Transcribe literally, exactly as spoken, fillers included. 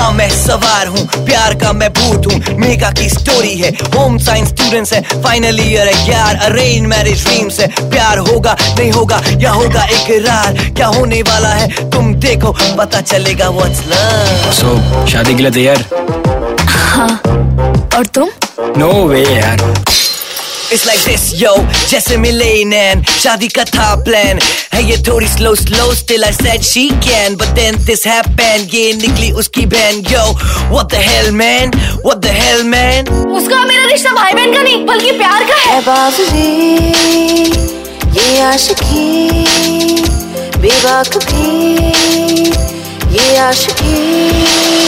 हाँ मैं सवार हूँ, प्यार का मैं भूत हूँ। मेगा की स्टोरी है, होम साइंस स्टूडेंट्स है, फाइनल ईयर है यार, अरेंज मैरिज ड्रीम्स है। प्यार होगा नहीं होगा या होगा इकरार, क्या होने वाला है तुम देखो पता चलेगा। What's love. सो शादी के लिए तैयार? हाँ, और तुम? नो वे यार। It's like this yo, जैसे मिले नैन, शादी का था प्लान है ये थोड़ी slow slow, still I said she can, but then this happened, ये निकली उसकी बहन। Yo, what the hell man, what the hell man। उसका मेरा रिश्ता भाई बहन का नहीं बल्कि प्यार का है। बावली ये आशिकी, बेवकूफी ये आशिकी।